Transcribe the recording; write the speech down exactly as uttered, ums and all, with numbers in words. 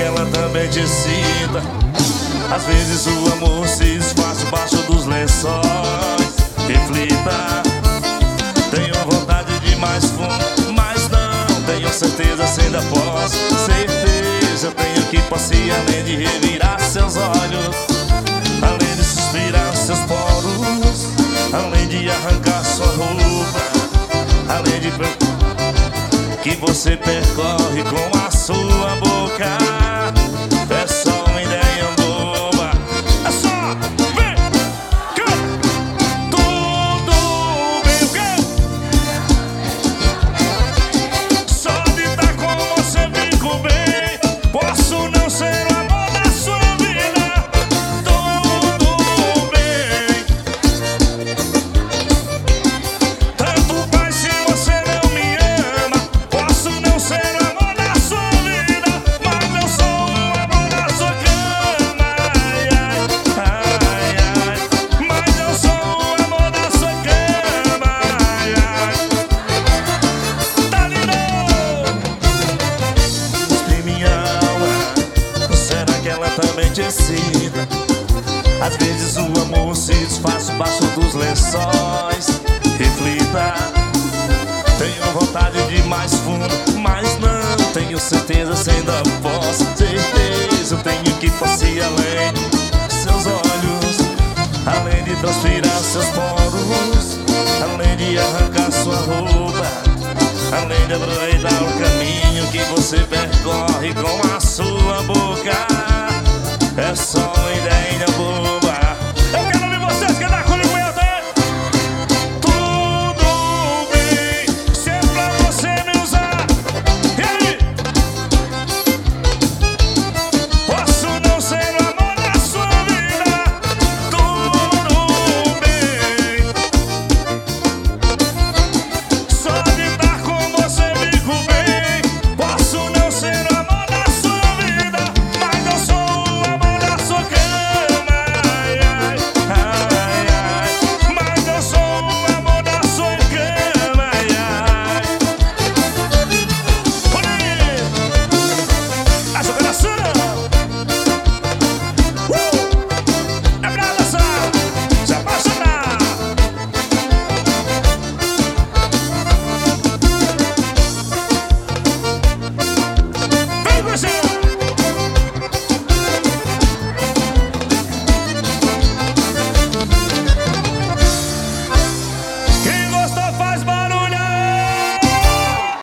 que ela também te excita? Às vezes o amor se desfaz debaixo dos lençóis. Reflita, tenho vontade de mais fundo, mas não tenho certeza se ainda posso. Certeza eu tenho que posso ir além de revirar seus olhos, além de suspirar seus poros, além de arrancar sua roupa, além de que você percorre com a sua boca. É só uma ideia boba. É só, vem, cá. Tudo bem, o quê? Só de estar com você fico bem. Posso não ser o amor da sua vida. Tudo bem. Tanto faz se você não me ama. Posso não ser o amor da sua vida, mas eu sou o amor da sua cama. Ai, ai, ai, ai. Mas eu sou o amor da sua cama. Ai, ai. Tá lindo! Tem minha alma, será que ela também te excita? Às vezes o amor se desfaz debaixo dos lençóis. Reflita, tenho vontade de mais fundo, mas não tenho certeza se ainda posso. Certeza eu tenho que posso ir além seus olhos, além de transpirar seus poros, além de arrancar sua roupa, além de aproveitar o caminho que você percorre com a